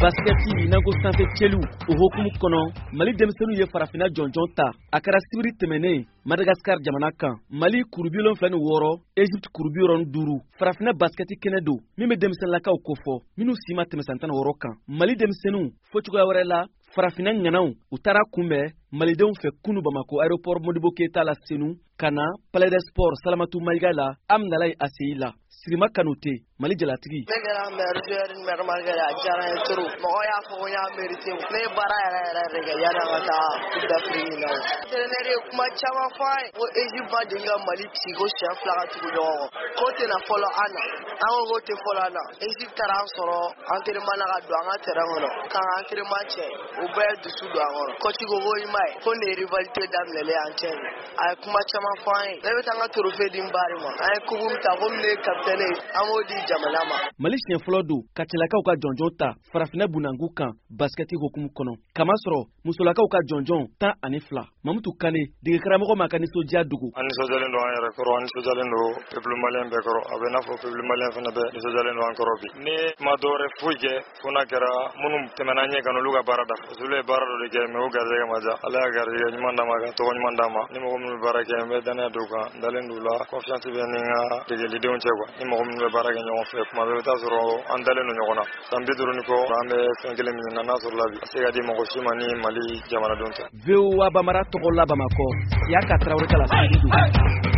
basketi inago sanfɛ cɛliw o hokumu kɔnɔ Mali denmisɛnninw ye farafina jɔnjɔn ta a kɛra sibiri tɛmɛnen Madagascar jamana kan Mali kuru 76 Egypte kuru 75 farafina basketi kɛnɛ do min bɛ denmisɛnninlakaw kofɔ minnu si ma tɛmɛ san 16 kan Mali denmisɛnninw fo cogoya wɛrɛ la farafina ŋanaw u taara kunbɛn malidenw fɛ kunu Bamako aéroport Modibo Keita la Senu kana Palais des Sports Salamatu Maïga la Amdalaye Asseyi la Sirima Kanute Mali jalatigi ne kɛra maire Marquez a diyara n ye trop mɔgɔw y'a fɔ ko n y'a mérité ne ye baara yɛrɛ de kɛ yanni an ka taa Coupe d'Afrique na entraîneur ye kuma caman fɔ an ye ko Egypte b'a deli ka Mali ci ko siɲɛ 2 ka tugu ɲɔgɔn kɔ k'o tɛna fɔlɔ an na an ko k'o tɛ fɔlɔ an na Egypte taara an sɔrɔ entraînement na ka don an ka terrain kɔnɔ k'an ka entraînement cɛ o bɛɛ ye dusu don an kɔrɔ coach ko ko i m'a ye ko nin ye rivalité daminɛlen an cɛ a ye kuma caman fɔ an ye ne bɛ taa n ka trophée di n bari ma an ye coupe ta komi ne ye capitaine ye an b'o di jamana ma. Mali siɲɛ fɔlɔ don ka cɛlakaw ka jɔnjɔn ta farafina bunangu kan basketi hokumu kɔnɔ kama sɔrɔ musolakaw ka jɔnjɔn 12 Mamutu Kane dege karamɔgɔ ma ka nisɔndiya dogo an nisɔndiyalen don an yɛrɛ kɔrɔ an nisɔndiyalen don peuple malien bɛɛ kɔrɔ a bɛ n'a fɔ peuple malien fana bɛɛ nisɔndiyalen don an kɔrɔ bi ni ma dɔwɛrɛ foyi kɛ fo n'a kɛra minnu tɛmɛna ɲɛ kan olu ka baara dafa parce que olu ye baara dɔ de kɛ mais o garijɛgɛ ma diya Ala y'a garijɛgɛ ɲuman d'a ma ka tɔgɔ ɲuman d'a ma ni mɔgɔ minnu bɛ baara kɛ n bɛ danaya d'u kan n dalen d'u la confiance bɛ ni n ka degelidenw cɛ quoi ni mɔgɔ minnu bɛ baara kɛ ɲɔgɔn fɛ kuma bɛɛ i bɛ taa sɔrɔ an dalen don ɲɔgɔn na san 50 kɔ an bɛ fɛn kelen min na n'a sɔrɔla bi a se ka di mɔgɔ si ma ni Mali jamanadenw tɛ. VOA Bambara tɔgɔ la Bamakɔ Yaka Traoré ka la